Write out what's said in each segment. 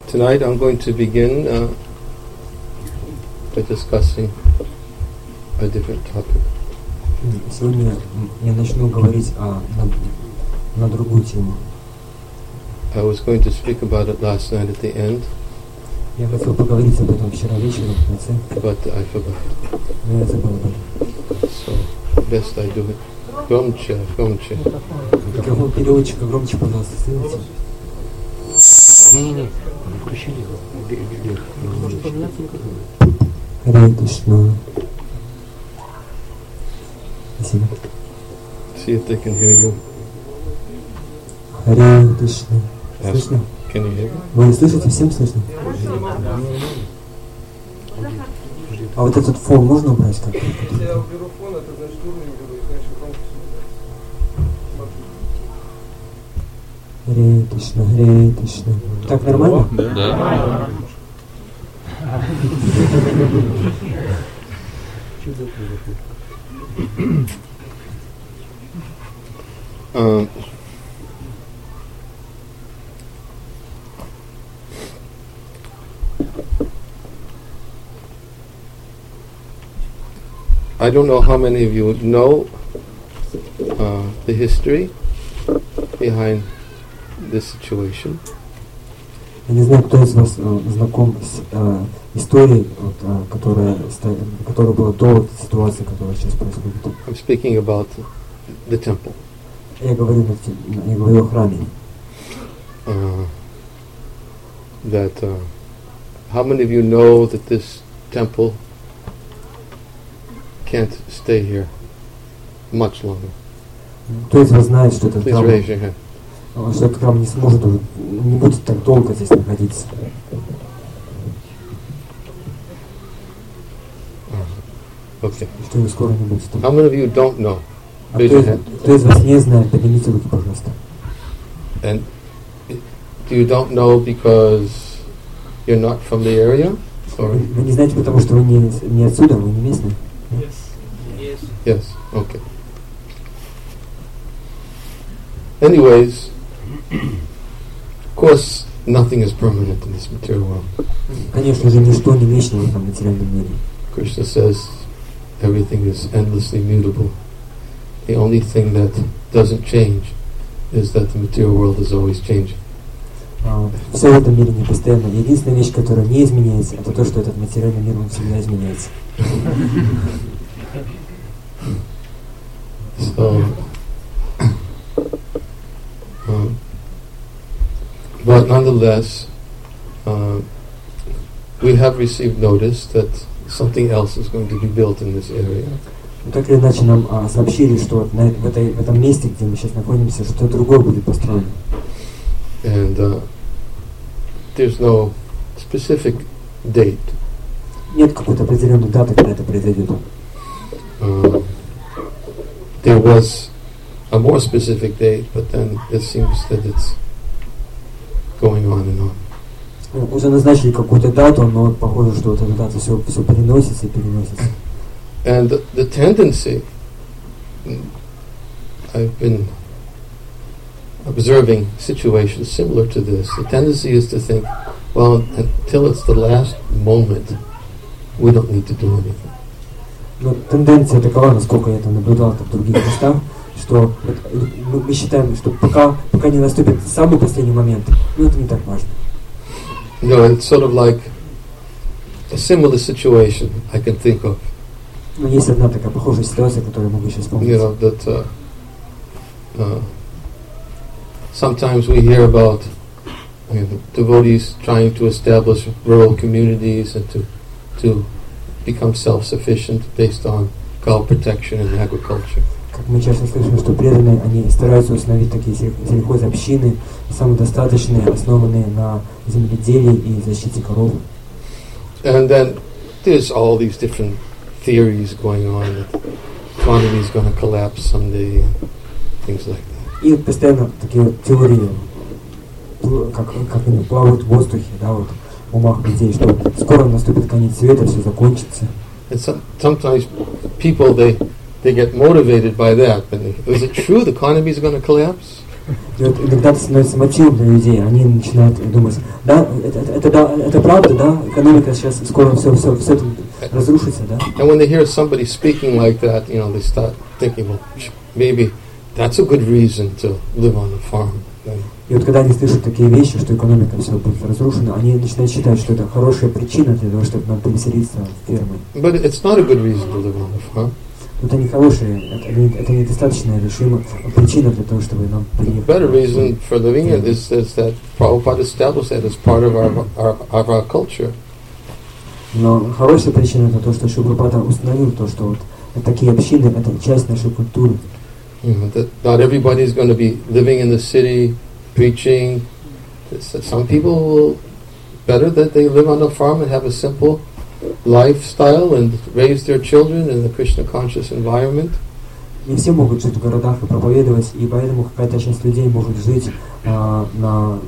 Tonight I'm going to begin by discussing a different topic. Сегодня я начну говорить на другую тему. I was going to speak about it last night at the end. Я хотел поговорить об этом вчера вечером в конце. But I forgot. Но я забыл об этом. So best I do it. Громче. Микрофон переводчика громче, пожалуйста, сделайте. Не, включили его. Харе Кришна. Спасибо. See if they can hear you. Харе Кришна. Слышно? Can you hear me? Вы слышите? Всем слышно? А вот этот фон можно убрать как-то? Если я уберу фон, это значит уровень беру, и значит громкость убираю. Харе Кришна, Харе Кришна. Так нормально? Да. I don't know how many of you know the history behind this situation. Я не знаю, кто из вас знаком с историей, которая была до этой ситуации, которая сейчас происходит. I'm speaking about the temple. Я говорю о храме. How many of you know that this temple can't stay here much longer? Кто из вас знает, что этот Please храм, raise your hand. что этот храм не сможет уже, не будет так долго здесь находиться? Okay. Что вы скоро не будете там. How many of you don't know? А Raise your hand. кто из вас не знает, поднимите руки, пожалуйста. And you don't know because you're not from the area? Or? Вы не знаете, потому что вы не отсюда, вы не местные? Yes. Okay. Anyways, of course, nothing is permanent in this material world. Конечно же, ничто не вечно в этом материальном мире. Krishna says everything is endlessly mutable. The only thing that doesn't change is that the material world is always changing. Все в этом мире не постоянно. Единственная вещь, которая не изменяется, это то, что этот материальный мир, он всегда изменяется. So, but nonetheless, we have received notice that something else is going to be built in this area. Так или иначе нам сообщили, что в этом месте, где мы сейчас находимся, что другое будет построено. And there's no specific date. Нет какой-то определенной даты, когда это произойдет. There was a more specific date, but then it seems that it's going on and on. Уже назначили какую-то дату, но похоже, что эта дата все переносится и переносится. And the tendency, I've been observing situations similar to this. The tendency is to think, well, until it's the last moment, we don't need to do anything. Но тенденция такова, насколько я это наблюдал в других местах, что мы считаем, что пока не наступит самый последний момент, это не так важно. No, it's sort of like a similar situation I can think of. Но есть одна такая похожая ситуация, которую я могу сейчас вспомнить. You know, that sometimes we hear about devotees trying to establish rural communities and to become self-sufficient based on cow protection and agriculture. Как мы часто слышим, что преданные, они стараются установить такие сельхозобщины, самодостаточные, основанные на земледелии и защите коров. And then there's all these different theories going on that the economy is going to collapse someday and things like that. И постоянно такие вот теории, как они плавают в воздухе, да, вот в умах людей, что скоро наступит конец света, все закончится. And sometimes people they get motivated by that. But is it true the economy is going to collapse? И вот иногда это становится мотивом для людей, они начинают думать, да, это правда, да, экономика сейчас скоро все это разрушится, да. And when they hear somebody speaking like that, you know, they start thinking, well, maybe that's a good reason to live on the farm. И вот когда они слышат такие вещи, что экономика все будет разрушена, они начинают считать, что это хорошая причина для того, чтобы нам переселиться в фермы. But it's not a good reason to live on the farm. Это не хорошая, это недостаточная причина для того, чтобы нам переехать. The better reason for living it is that Prabhupada established that as part of our culture. Но хорошая причина это то, что Шрила Прабхупада установил то, что вот такие общины это часть нашей культуры. That not everybody is going to be living in the city, preaching. Some people will better that they live on a farm and have a simple lifestyle and raise their children in the Krishna conscious environment. Не все могут жить в городах и проповедовать, и поэтому какая-то часть людей может жить на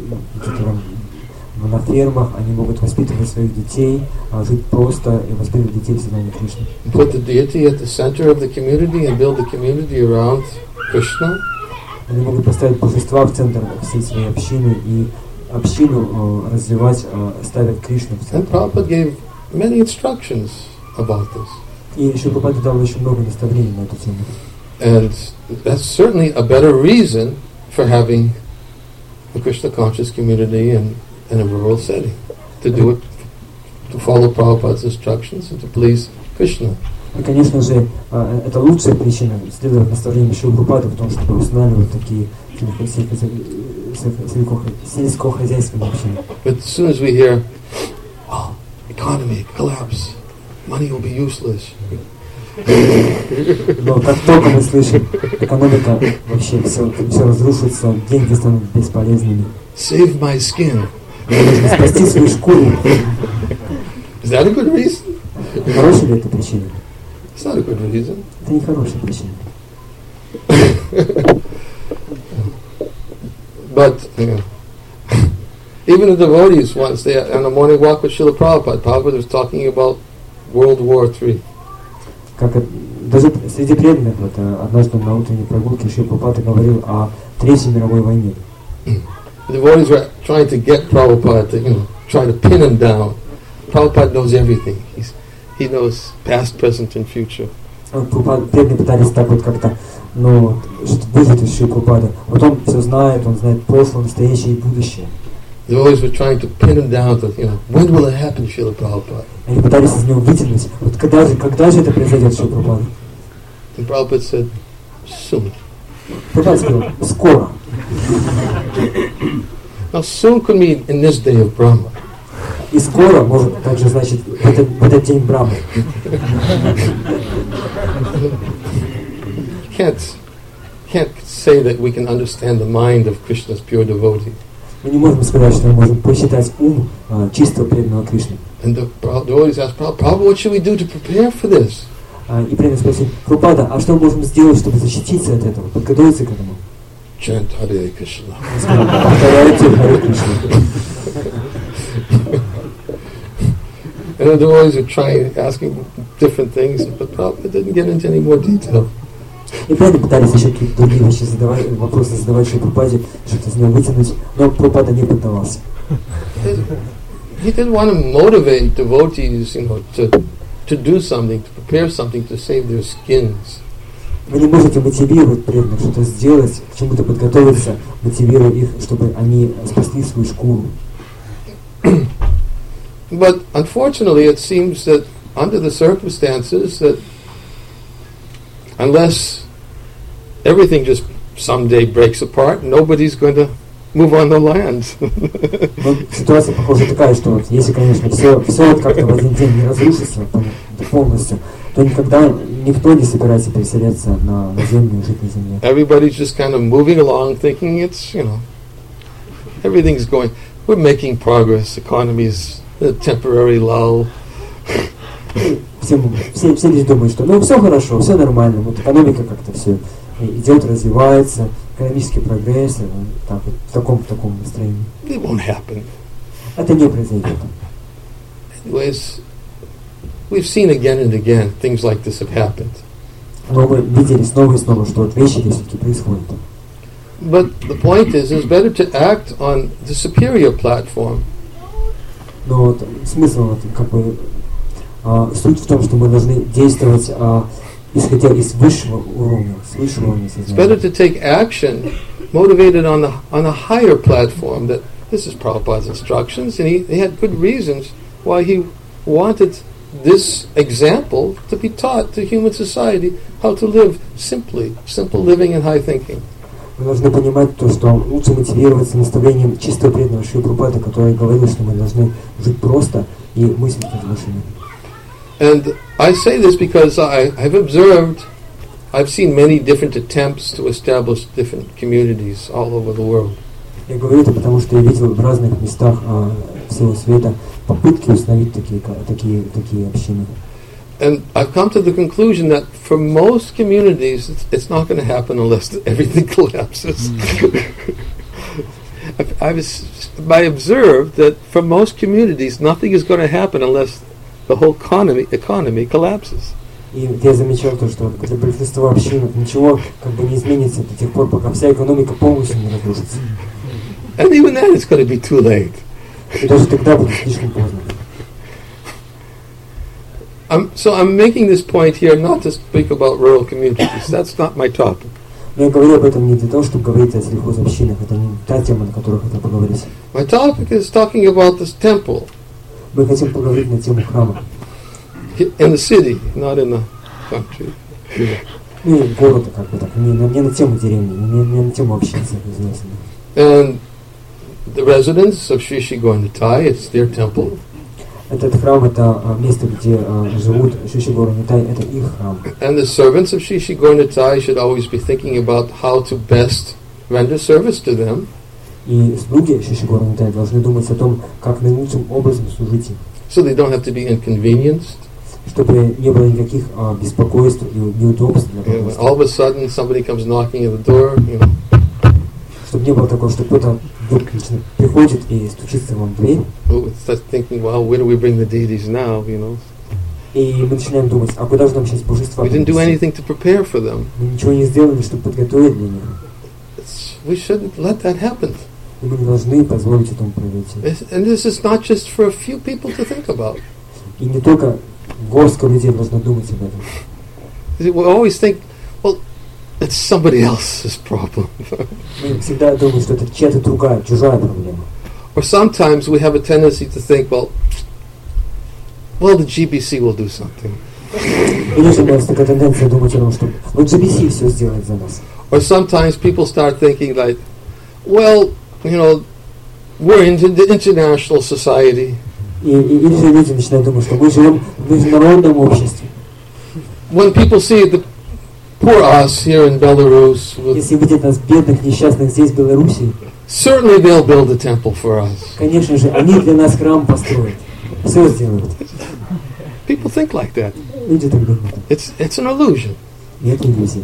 фермах, они могут воспитывать своих детей, жить просто и воспитывать детей в сознании Кришны. Put the deity at the center of the community and build the community around Krishna. Они могут поставить божества в центр всей своей общины и общину развивать, ставить Кришну в And центр. Prabhupada gave many instructions about this. И Шрила Прабхупада дал очень много наставлений на эту тему. And that's certainly a better reason for having a Krishna conscious community in a rural setting. To do it, to follow Prabhupada's instructions and to please Krishna. И, конечно же, это лучшая причина следовать наставлениям Шрилы Прабхупады в том, чтобы устанавливать такие сельскохозяйственные общины. But as soon as we hear, oh, economy collapse, money will be useless. Но как только мы слышим, экономика вообще все разрушится, деньги станут бесполезными. Save my skin. Нужно спасти свою шкуру. Is that a good reason? Хорошая ли это причина? It's not a good reason. Это не хорошая причина. But even the devotees once, they on a morning walk with Srila Prabhupada, Prabhupada was talking about World War III. Даже среди преданных, вот, однажды на утренней прогулке Шрила Прабхупада говорил о Третьей мировой войне. The devotees were trying to get Prabhupada to, try to pin him down. Prabhupada knows everything. He knows past, present, and future. Преданные пытались так вот как-то, выжить из Шрила Прабхупады. Вот он все знает, он знает прошлое, настоящее и будущее. The devotees were trying to pin him down to, when will it happen, Srila Prabhupada? Они пытались из него вытянуть. Вот когда же это произойдет, Шрила Прабхупада? And Prabhupada said, soon. Прабхупада сказал, скоро. Now soon could mean in this day of Brahma. И скоро может также значит в этот день Брахмы. Can't say that we can understand the mind of Krishna's pure devotee. Мы не можем сказать, что мы можем посчитать ум чистого преданного Кришны. And the devotees asked Prabhupada, what should we do to prepare for this? И преданный спросил, Прабхупада, а что мы можем сделать, чтобы защититься от этого, подготовиться к этому? Chant Hare Krishna. Повторяйте Харе Кришна. And the devotees were trying, asking different things, but Prabhupada didn't get into any more detail. И преданные пытались еще какие-то другие вещи вопросы задавать Шриле Прабхупаде, что-то из него вытянуть, но Прабхупада не поддавался. He didn't want to motivate devotees, to do something, to prepare something to save their skins. Вы не можете мотивировать преданных что-то сделать, к чему-то подготовиться, мотивируя их, чтобы они спасли свою шкуру. But unfortunately, it seems that under the circumstances that unless everything just someday breaks apart, nobody's going to move on the land. Ситуация, похоже, такая, что вот, если, конечно, все вот как-то в один день не разрушится полностью, то никогда никто не собирается переселяться на землю и жить на земле. Everybody's just kind of moving along, thinking it's, everything's going, we're making progress, economy's a temporary lull. Все лишь думают, что все хорошо, все нормально, вот экономика как-то все идет, развивается, экономический прогресс, так, вот, в таком настроении. It won't happen. Это не произойдет. Anyways, we've seen again and again things like this have happened. Но мы видели снова и снова, что вот вещи здесь все-таки происходят. But the point is, it's better to act on the superior platform. Но вот смысл, вот, как бы, суть в том, что мы должны действовать, исходя из высшего уровня, с высшего уровня It's better сознания. to take action motivated on a higher platform. That this is Prabhupada's instructions, and he had good reasons why he wanted this example to be taught to human society how to live simply, simple living and high thinking. Мы должны понимать то, что лучше мотивироваться наставлением чистого преданного Шрила Прабхупады, который говорил, что мы должны жить просто и мыслить возвышенно. And I say this because I've observed, I've seen many different attempts to establish different communities all over the world. Я говорю это потому, что я видел в разных местах всего света попытки установить такие общины. And I've come to the conclusion that for most communities, it's not going to happen unless everything collapses. I observed that for most communities, nothing is going to happen unless the whole economy collapses. И я замечал то, что для большинства общин ничего как бы не изменится до тех пор, пока вся экономика полностью не разрушится. And even then, it's going to be too late. И даже тогда будет слишком поздно. So I'm making this point here not to speak about rural communities. That's not my topic. Но я говорю об этом не для того, чтобы говорить о сельхозобщинах. Это не та тема, на которой хотел поговорить. My topic is talking about this temple Мы хотим поговорить на тему храма. in the city, not in the country. Ну и города, как бы так. Не на тему деревни, не на тему общин сельхозобщин. And the residents of Sri Sri Gaura-Nitai, it's their temple. Этот храм, это место, где живут Шри Шри Gaura-Nitai, это их храм. And the servants of Sri Sri Gaura-Nitai should always be thinking about how to best render service to them. И слуги Шри Шри Gaura-Nitai должны думать о том, как наилучшим образом служить им, So they don't have to be inconvenienced. чтобы не было никаких беспокойств и неудобств для When того, all of a sudden somebody comes knocking at the door, чтобы не было такого, что кто-то вдруг приходит и стучится вам в дверь, starts thinking, well, where do we bring the deities now, и мы начинаем думать, а куда же нам сейчас божества We didn't do принести? anything to prepare for them. Мы ничего не сделали, чтобы подготовить для них. We shouldn't let that happen. И мы не должны позволить этому произойти. And this is not just for a few people to think about. И не только горстка людей должна думать об этом. We always think, well, it's somebody else's problem. Мы всегда думаем, что это чья-то другая, чужая проблема. Or sometimes we have a tendency to think, well, the GBC will do something. Или же у нас такая тенденция думать о том, что вот GBC все сделает за нас. Or sometimes people start thinking like, well, we're in the international society. Или же люди начинают думать, что мы живем в международном обществе. When people see the poor us here in Belarus, Если видят нас бедных, несчастных здесь, в Беларуси, certainly they'll build a temple for us. конечно же, они для нас храм построят. Все сделают. People think like that. Люди так думают. It's an illusion. И это иллюзия.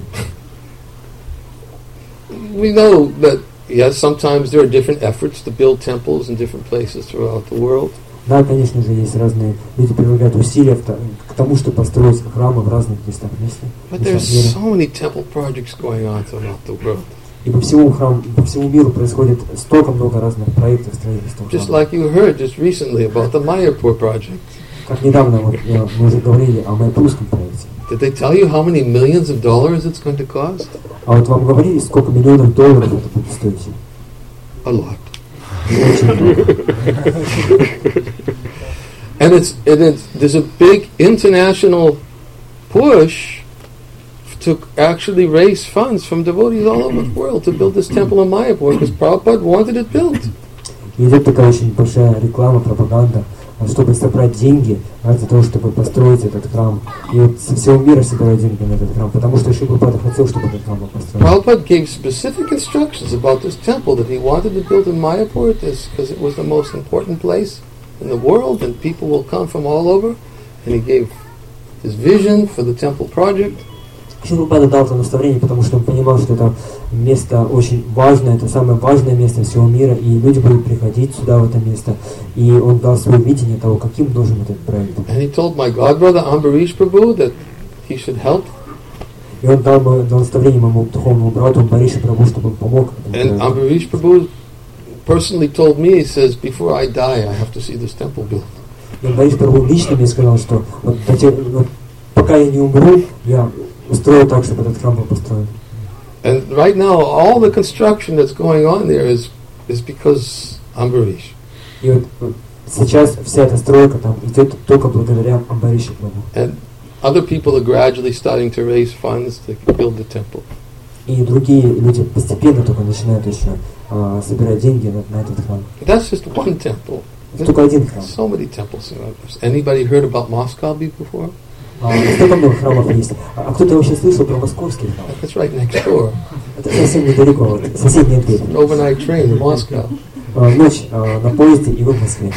We know that, yes, sometimes there are different efforts to build temples in different places throughout the world. Да, конечно же, есть разные люди прилагают усилия к тому, чтобы построить храмы в разных местах But there's so many temple projects going on throughout the world. И по всему миру происходит столько много разных проектов строительства Just храмов. like you heard just recently about the Mayapur project. Как недавно мы уже говорили о майпурском проекте. Did they tell you how many millions of dollars it's going to cost? А вот вам говорили, сколько миллионов долларов это будет стоить? A lot. Очень много. And there's a big international push to actually raise funds from devotees all over the world to build this temple in Mayapur because Prabhupada wanted it built. И идет такая очень большая реклама, пропаганда, чтобы собрать деньги ради того, чтобы построить этот храм. И вот со всего мира собирают деньги на этот храм, потому что Шрила Прабхупада хотел, чтобы этот храм был построен. Prabhupada gave specific instructions about this temple that he wanted to build in Mayapur because it was the most important place in the world and people will come from all over. And he gave his vision for the temple project. Шрила Прабхупада дал это наставление, потому что он понимал, что это место очень важное, это самое важное место всего мира, и люди будут приходить сюда, в это место. И он дал свое видение того, каким должен быть этот проект. And he told my godbrother Ambarish Prabhu that he should help. И И он дал наставление моему духовному брату Амбариши Прабху, чтобы он помог. And Ambarish Prabhu personally told me, he says, before I die, I have to see this temple built. И Амбариш Прабху лично мне сказал, что пока я не умру, я устрою так, чтобы этот храм был построен. And right now, all the construction that's going on there is because Ambarish. И вот сейчас вся эта стройка там идет только благодаря Амбариши Прабху. And other people are gradually starting to raise funds to build the temple. И другие люди постепенно только начинают еще собирать деньги на этот храм. That's just one temple. Только один храм. So many temples. Anybody heard about Moscow before? Сколько много храмов есть? А кто-то вообще слышал про московский храм? That's right next door. Это совсем недалеко, вот, соседняя дверь. An overnight train to Moscow. Ночь на поезде и вы в Москве.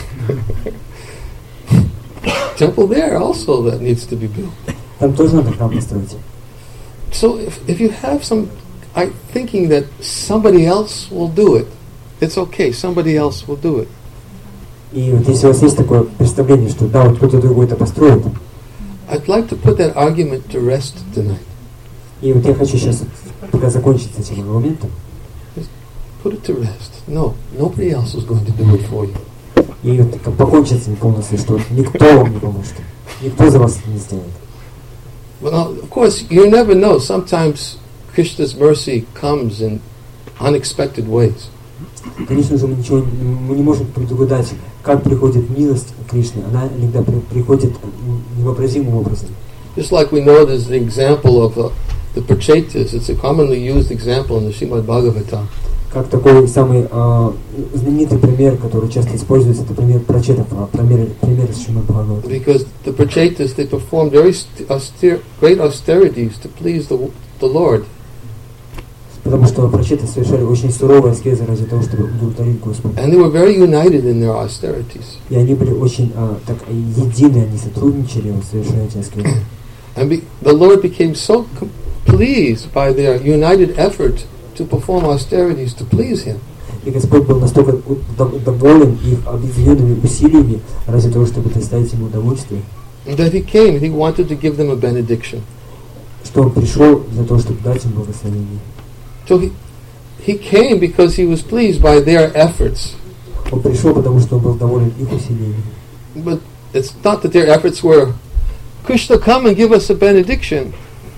Temple there also that needs to be built. Там тоже надо храм построить. So if you have some thinking that somebody else will do it, it's okay. Somebody else will do it. И вот если у вас есть такое представление, что да, вот кто-то другой это построит. I'd like to put that argument to rest tonight. И вот я хочу сейчас пока закончить с этим аргументом. Put it to rest. No, nobody else is going to do it for you. И вот покончить с ним полностью, что никто вам не поможет. Никто за вас это не сделает. Well, of course, you never know. Sometimes Krishna's mercy comes in unexpected ways. Конечно же, мы не можем предугадать, как приходит милость Кришны. Она иногда приходит невообразимым образом. Just like we know there's the example of the Prachetas. It's a commonly used example in the Srimad Bhagavatam. Как такой самый знаменитый пример, который часто используется, это пример прачетов, пример из Шримад Бхагаватам. Because the Prachetas, they performed very great austerities to please the Lord. Потому что прачеты совершали очень суровые аскезы ради того, чтобы удовлетворить Господа. And they were very united in their austerities. И они были очень так едины, они сотрудничали, совершая эти аскезы. And the Lord became so pleased by their united effort to perform austerities to please Him. И Господь был настолько доволен их объединенными усилиями ради того, чтобы доставить Ему удовольствие, That He came and He wanted to give them a benediction. что Он пришел для того, чтобы дать им благословение. So he came because He was pleased by their efforts. Он пришел, потому что Он был доволен их усилиями. But it's not that their efforts were, Krishna, come and give us a benediction.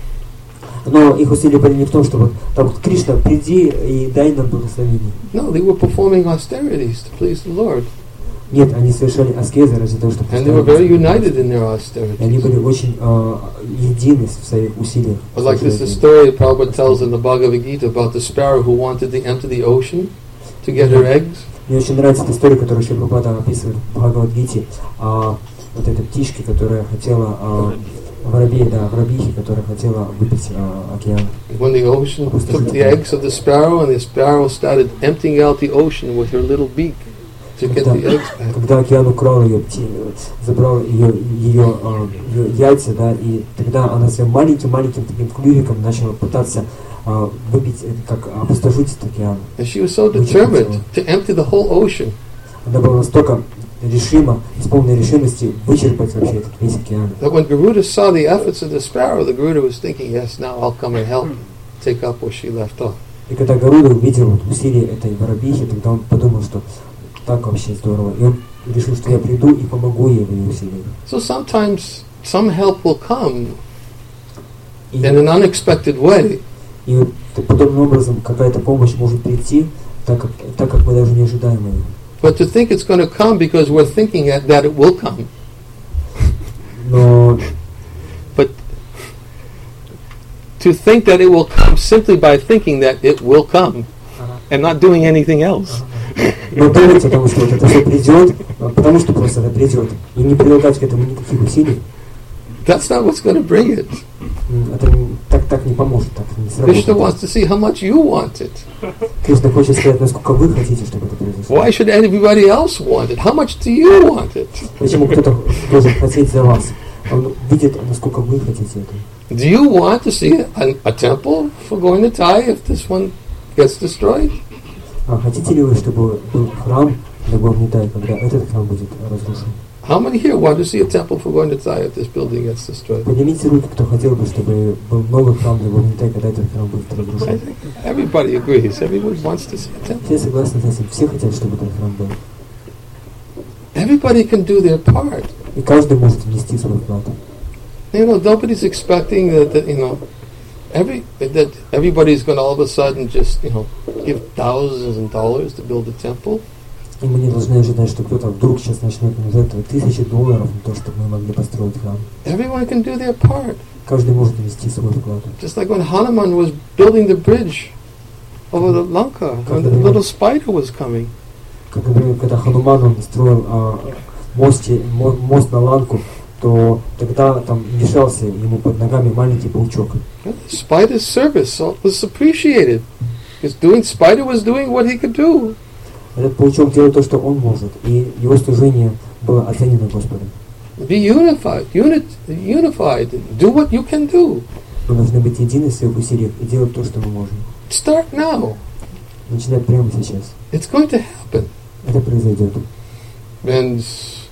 Но их усилия были не в том, чтобы там, Кришна, приди и дай нам благословение. No, they were performing austerities to please the Lord. Нет, они совершали аскезы ради того, чтобы... And they were very united in their И они austerities. были очень едины в своих усилиях. But like this, the story Prabhupada tells in the Bhagavad Gita about the sparrow who wanted to enter the ocean to get her eggs. Мне очень нравится эта история, которую Шри Прабхупада описывает в Бхагавад-гите, вот этой птички, которая хотела, воробьихи, которая хотела выпить океан. When the ocean took the eggs of the sparrow, and the sparrow started emptying out the ocean with her little beak to get the eggs back. Когда океан украл ее, забрал ее яйца, да, и тогда она своим маленьким таким клювиком начала пытаться выпить, как опустошить этот океан. And she was so determined to empty the whole ocean. Она была настолько решима, с полной решимости вычерпать вообще этот весь океан. That when Garuda saw the efforts of the sparrow, the Garuda was thinking, yes, now I'll come and help take up where she left off. И когда Гаруда увидел усилия этой воробьихи, тогда он подумал, что так вообще здорово. И он решил, что я приду и помогу ей в ее усилиях. So sometimes some help will come И, in an unexpected way. и вот подобным образом какая-то помощь может прийти, так как мы даже не ожидаем ее. But to think it's going to come because we're thinking that it will come. Но But to think that it will come simply by thinking that it will come and not doing anything else. думать о том, что вот это все придет, потому что просто это придет, и не прилагать к этому никаких усилий, That's not what's going to bring it. это так не поможет, так не Krishna сработает. wants to see how much you want it. Кришна хочет сказать, насколько вы хотите, чтобы это произошло. Why should everybody else want it? How much do you want it? Почему кто-то должен хотеть за вас? Он видит, насколько вы хотите это. Do you want to see a temple for going to die if this one gets destroyed? Хотите ли вы, чтобы был храм, для Гуамнитай, когда этот храм будет разрушен. How many here want to see a temple for Guamnitai if this building gets destroyed? Поднимите руки, кто хотел бы, чтобы был новый храм для Гуамнитай, когда этот храм будет I разрушен. think everybody agrees. Everyone wants to see a temple. Все согласны с этим, все хотят, чтобы этот храм был. Everybody can do their part. И каждый может внести свой вклад. You know, nobody's expecting that that everybody's going to all of a sudden just, give thousands of dollars to build a temple. И мы не должны ожидать, что кто-то вдруг сейчас начнет жертвовать $1000 на то, чтобы мы могли построить храм. Everyone can do their part. Каждый может внести свой вклад. Just like when Hanuman was building the bridge over the Lanka, when the little spider was coming. Как, например, когда Хануман он строил мост на Ланку, то тогда там мешался ему под ногами маленький паучок. Spider's service was appreciated. Spider was doing what he could do. Этот паучок делал то, что он может, и его служение было оценено Господом. Be unified. Do what you can do. Мы должны быть едины в своих усилиях и делать то, что мы можем. Start now. Начинать прямо сейчас. It's going to happen. Это произойдет. And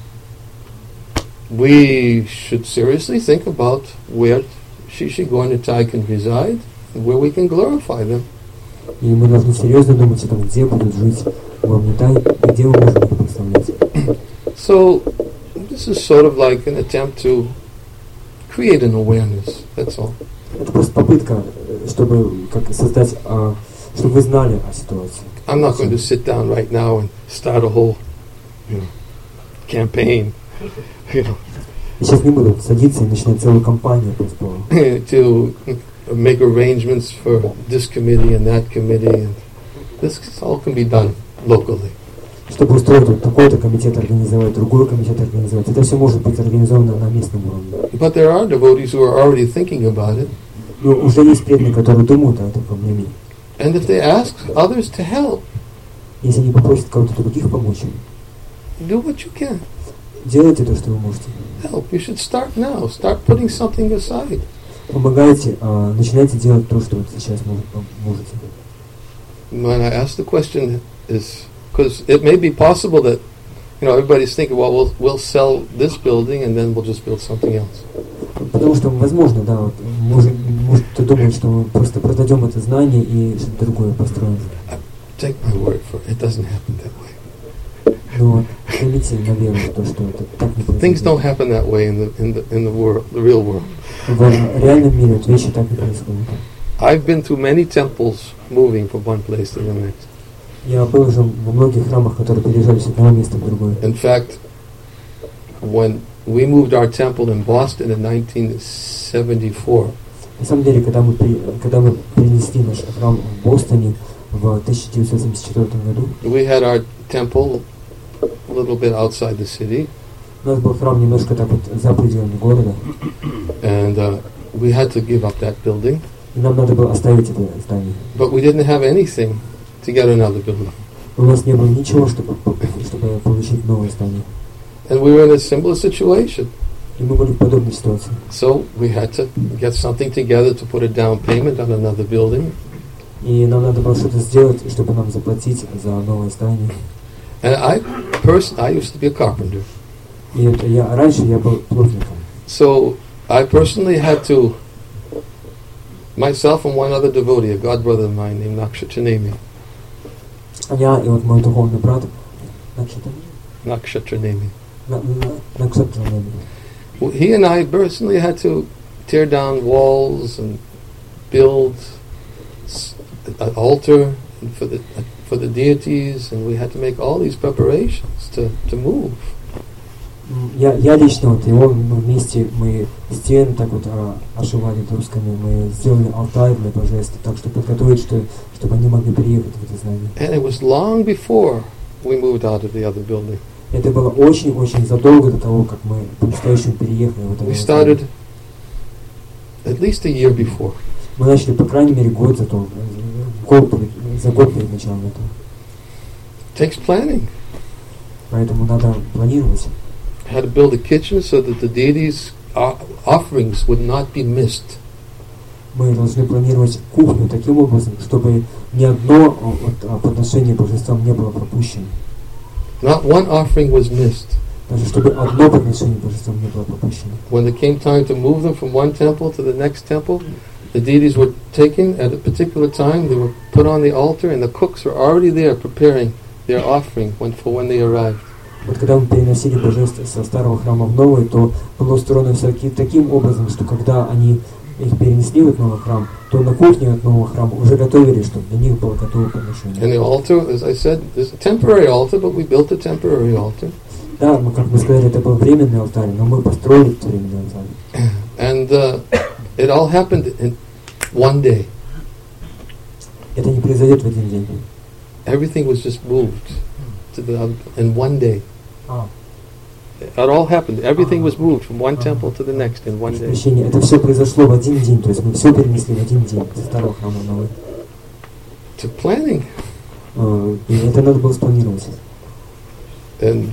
we should seriously think about where Shishi Guamnitai can reside, and where we can glorify them. И мы должны серьезно думать о том, где будут жить Гуамнитай, и где мы можем их представлять. So, this is sort of like an attempt to create an awareness, that's all. Это просто попытка, чтобы создать, чтобы вы знали о ситуации. I'm not going to sit down right now and start a whole, campaign, Я сейчас не буду садиться и начинать целую кампанию по спору. to make arrangements for this committee and that committee, and this all can be done locally. Чтобы устроить вот такой-то комитет организовать, другой комитет организовать. Это все может быть организовано на местном уровне. But there are devotees who are already thinking about it. Но уже есть преданные, которые думают о этой проблеме. And if they ask others to help, Если они попросят кого-то других помочь им, do what you can. делайте то, что вы можете. Help. You should start now. Start putting something aside. Помогайте, начинайте делать то, что вот сейчас можете. When I ask the question is because it may be possible that everybody's thinking, well, we'll sell this building and then we'll just build something else. Потому что, возможно, да, вот, может кто думает, что мы просто продадем это знание и что-то другое построим. Take my word for it. It doesn't happen that way. Но примите на веру то, что это так не Things don't происходит. happen that way in the world, the real world. В реальном мире вот вещи так не происходят. I've been through many temples moving from one place to the next. Я был уже во многих храмах, которые переезжали с одного места в другое. In fact, when we moved our temple in Boston in 1974, На самом деле, когда мы перенесли наш храм в Бостоне в 1974 году, we had our temple a little bit outside the city, у нас был храм немножко так вот за пределами города, and we had to give up that building, и нам надо было оставить это здание. but we didn't have anything to get another building. У нас не было ничего, чтобы получить новое здание. And we were in a similar situation. И мы были в подобной ситуации. So we had to get something together to put a down payment on another building. И нам надо было что-то сделать, чтобы нам заплатить за новое здание. And I used to be a carpenter. И это раньше я был плотником. So I personally had to, myself and one other devotee, a god brother of mine named Nakshatranemi. Я и вот мой духовный брат Nakshatranemi. Накшатранеми. He and I personally had to tear down walls and build an altar for the deities, and we had to make all these preparations to move. Я лично вот его вместе мы стены так вот ошивали досками, мы сделали алтарь для божеств, так что подготовить, чтобы они могли приехать в это здание. And it was long before we moved out of the other building. Это было очень-очень задолго до того, как мы по-настоящему переехали в это We здание. started at least a year before. Мы начали, по крайней мере, за год перед началом этого. It takes planning. Поэтому надо планировать. Had to build a kitchen so that the deities' offerings would not be missed. Мы должны планировать кухню таким образом, чтобы ни одно подношение божествам не было пропущено. Not one offering was missed. Даже чтобы одно подношение божествам не было пропущено. When it came time to move them from one temple to the next temple, the deities were taken at a particular time, they were put on the altar, and the cooks were already there preparing their offering for when they arrived. Вот когда мы переносили божеств со старого храма в новый, то было устроено таким образом, что когда они их перенесли в новый храм, то на кухне от нового храма уже готовили, чтобы для них было готово подношение. And the altar, as I said, is a temporary altar, but we built a temporary altar. Да, мы, как мы сказали, это был временный алтарь, но мы построили этот временный алтарь. And it all happened in one day. Это не произойдет в один день. Everything was just moved in one day. It all happened. Everything was moved from one temple to the next in one day. Это все произошло в один день, то есть мы все перенесли в один день со старого храма в новый. To planning. И это надо было спланировать. And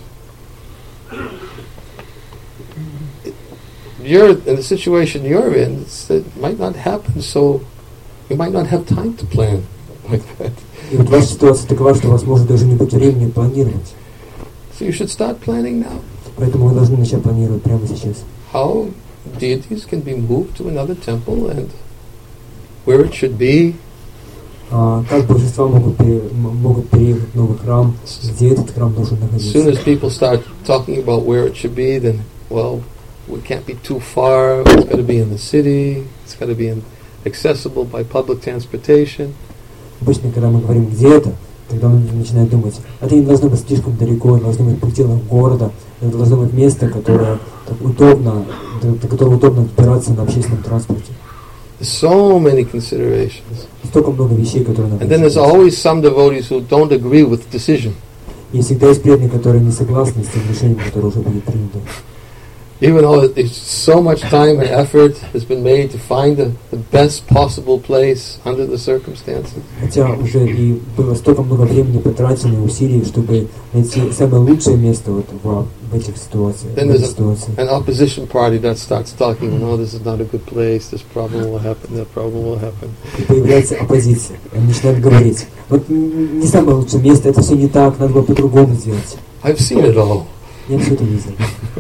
you're in the situation you're in, it might not happen, so you might not have time to plan like that. И вот ваша ситуация такова, что у вас может даже не быть времени планировать. So you should start planning now. Поэтому вы должны начать планировать прямо сейчас. How deities can be moved to another temple and where it should be. Как божества могут переехать в новый храм, где этот храм должен находиться. As soon as people start talking about where it should be, then, well, we can't be too far, it's got to be in the city, it's got to be accessible by public transportation. Обычно, когда мы говорим, где это, тогда он начинает думать, это не должно быть слишком далеко, должно быть в пределах города, это должно быть место, которое удобно, до которого удобно добираться на общественном транспорте. So many considerations. Столько много вещей, которые надо. And then there's always some devotees who don't agree with the decision. И всегда есть преданные, которые не согласны с тем решением, которое уже будет принято. Even though so much time and effort has been made to find the best possible place under the circumstances. Хотя уже и было столько много времени потрачено и усилий, чтобы найти самое лучшее место вот в этих ситуациях. Then there's an opposition party that starts talking, no, this is not a good place, this problem will happen, that problem will happen. И появляется оппозиция. Они начинают говорить, вот не самое лучшее место, это все не так, надо было по-другому сделать. I've seen it all. Я все это видел.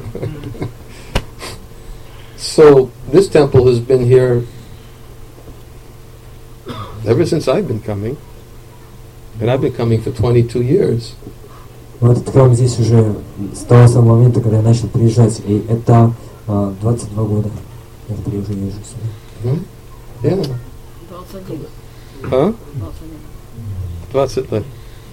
So this temple has been here ever since I've been coming, and I've been coming for 22 years. Вот этот храм здесь уже с того самого момента, когда я начал приезжать, и это 22 года. Я уже езжу сюда. Yeah. 21. Huh? 20 лет.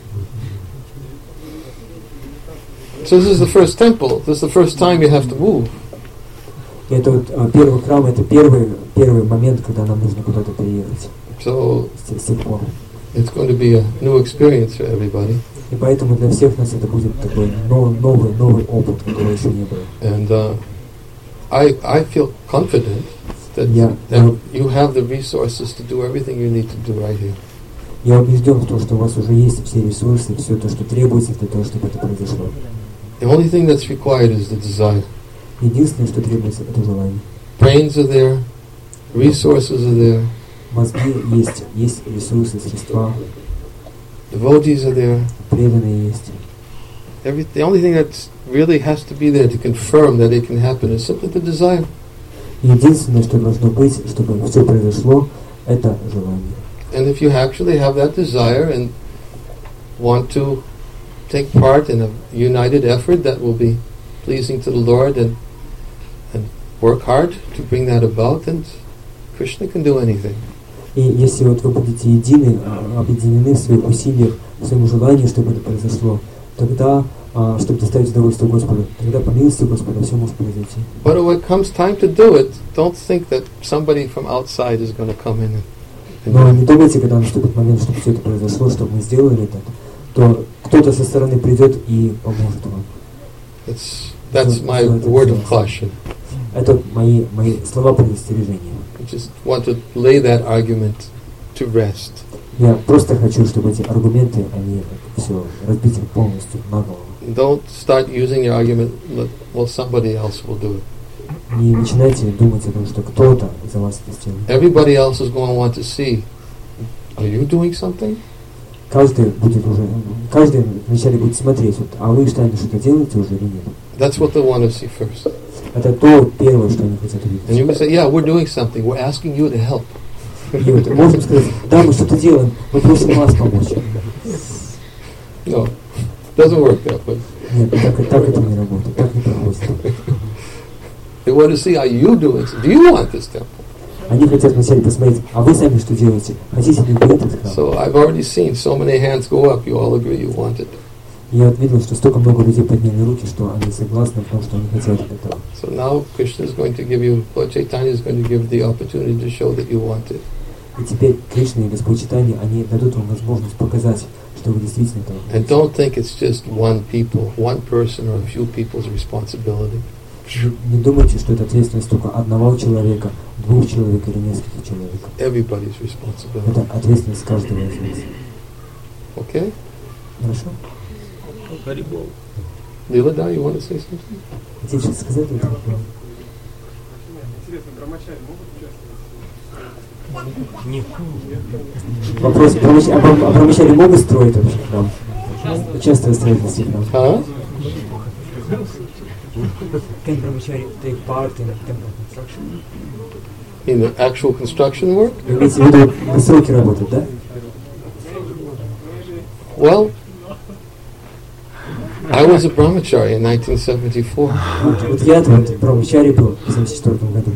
So this is the first temple. This is the first time you have to move. И это вот первый храм, это первый момент, когда нам нужно куда-то переехать. So с тех пор. it's going to be a new experience for everybody. И поэтому для всех нас это будет такой новый опыт, который еще не было. And I feel confident that you have the resources to do everything you need to do right here. Я убежден в том, что у вас уже есть все ресурсы, все то, что требуется для того, чтобы это произошло. The only thing that's required is the desire. Единственное, что требуется, это желание. Brains are there, resources are there. Мозги есть ресурсы, средства. Devotees are there. Преданные есть. The only thing that really has to be there to confirm that it can happen is simply the desire. Единственное, что должно быть, чтобы все произошло, это желание. And if you actually have that desire and want to take part in a united effort that will be pleasing to the Lord and work hard to bring that about, then Krishna can do anything. И если вот вы будете едины, объединены в своих усилиях, в своем желании, чтобы это произошло, тогда, чтобы доставить удовольствие Господу, тогда по милости Господа все может произойти. But when it comes time to do it, don't think that somebody from outside is going to come in Но не думайте, когда наступит момент, чтобы все это произошло, чтобы мы сделали это, то кто-то со стороны придет и поможет вам. That's my word of caution. Это мои слова предостережения. I just want to lay that argument to rest. Я просто хочу, чтобы эти аргументы, они все разбить их полностью на голову. Don't start using your argument, well, somebody else will do it. Не начинайте думать о том, что кто-то за вас это сделает. Everybody else is going to want to see, are you doing something? каждый вначале будет смотреть, вот, а вы что делаете уже или нет. That's what they want to see first. Это то первое, что они хотят увидеть. And you can say, yeah, we're doing something. We're asking you to help. И вот можем сказать, да, мы что-то делаем, мы просим вас помочь. No, doesn't work that way. Нет, так это не работает, так не проходит. They want to see how you doing. Do you want this temple? Они хотят вначале посмотреть, а вы сами что делаете? Хотите ли вы этот храм? So I've already seen so many hands go up. You all agree you want it. Я видел, что столько много людей подняли руки, что они согласны в том, что они хотят этого. So now Krishna is going to give you, Lord Chaitanya is going to give the opportunity to show that you want it. И теперь Кришна и Господь Чайтанья, они дадут вам возможность показать, что вы действительно этого And хотите. don't think it's just one person or a few people's responsibility. Не думайте, что это ответственность только одного человека, двух человек или нескольких человек. Everybody's responsibility. Это ответственность каждого из нас. Okay? Хорошо? Leela, you want to say something? Хотите что-то сказать? Интересно, брамачари могут участвовать? Вопрос, а брамачари могут строить вообще храм? Участвовать в строительстве храма? Huh? Can brahmachari take part in temple construction? In the actual construction work? Вы имеете в виду на сроки работать, да? Well, I was a brahmachari in 1974. Вот я брамачари был в 1974 году.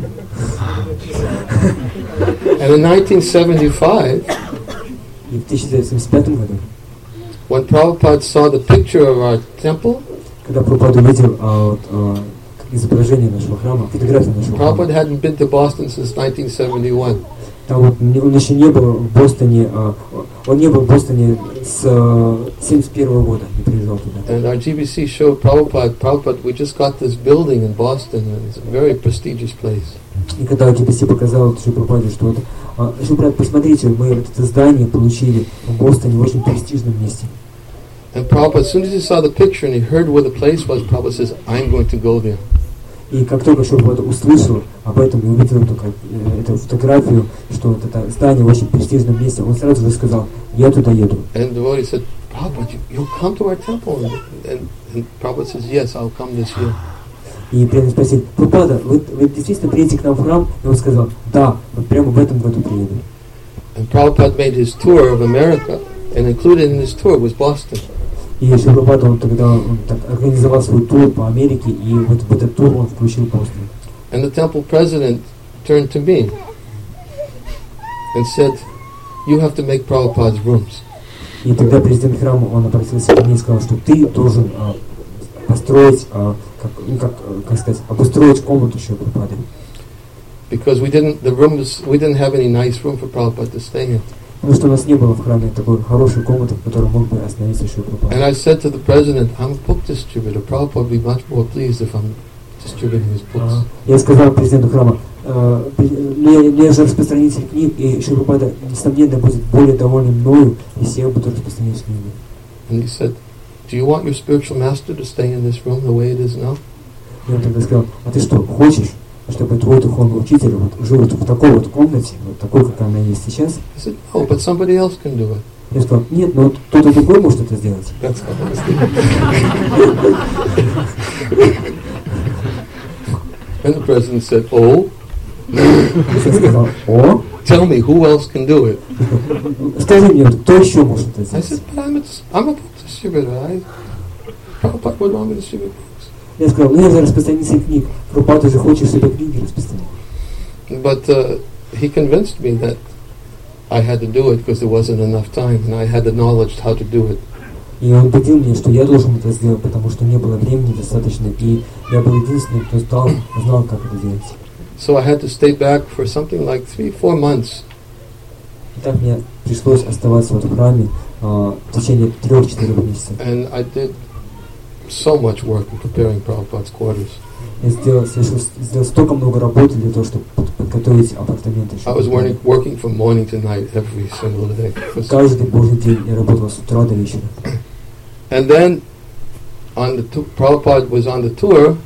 And in 1975, И в 1975 году, when Prabhupada saw the picture of our temple, когда Прабхупада увидел изображение нашего храма, фотографию нашего храма, Prabhupada hadn't been to Boston since 1971. там вот он еще не был в Бостоне, он не был в Бостоне с 1971 года, не приезжал туда. And our GBC showed Prabhupada, we just got this building in Boston, and it's a very prestigious place. И когда GBC показал Шри Прабхупаде, что вот, Шри Прабхупада, посмотрите, мы вот это здание получили в Бостоне, в очень престижном месте. And Prabhupada, as soon as he saw the picture and he heard where the place was, Prabhupada says, I'm going to go there. И как только Шри Прабхупада услышал об этом и увидел эту фотографию, что вот это здание в очень престижном месте, он сразу же сказал, я туда еду. And the devotee said, Prabhupada, you'll come to our temple? And Prabhupada says, yes, I'll come this year. И преданный спросил, Прабхупада, вы действительно приедете к нам в храм? И он сказал, да, вот прямо в этом году приеду. And Prabhupada made his tour of America, and included in his tour was Boston. И Шри Прабхупада, он так организовал свой тур по Америке, и вот в этот тур он включил Бостон. And the temple president turned to me and said, you have to make Prabhupada's rooms. И тогда президент храма, он обратился ко мне и сказал, что ты должен построить, как сказать, обустроить комнату Шри Прабхупады. Because we didn't have any nice room for Prabhupada to stay in. Потому что у нас не было в храме такой хорошей комнаты, в которой мог бы остановиться Шри Прабхупада. And I said to the president, I'm a book distributor. Prabhupada would be much more pleased if I'm distributing his books. Я сказал президенту храма, я же распространитель книг, и Шри Прабхупада, несомненно, будет более доволен мною, если я буду распространять книги. And he said, do you want your spiritual master to stay in this room the way it is now? И он тогда сказал, а ты что, хочешь, чтобы твой духовный учитель вот жил вот в такой вот комнате, вот такой, как она есть сейчас? I said, no, but somebody else can do it. Я сказал, нет, но вот кто-то другой может это сделать. That's how I was thinking. And the president said, oh, Я сказал, о, tell me who else can do it. скажи мне, кто еще может это I сделать? said, but I'm a book distributor. Prabhupada would want me to distribute books. Я сказал, я же распространитель книг. Прабхупада же хочет, чтобы книги распространять. But he convinced me that I had to do it because there wasn't enough time, and I had the knowledge how to do it. И он убедил меня, что я должен это сделать, потому что не было времени достаточно, и я был единственным, кто знал, как это делать. So I had to stay back for something like 3-4 months. И так мне пришлось оставаться в храме в течение 3-4 месяцев. And I did so much work in preparing Prabhupada's quarters. Я сделал столько много работы для того, чтобы подготовить апартаменты. I was working from morning to night every single day. Каждый божий день я работал с утра до вечера. And then on the Prabhupada was on the tour,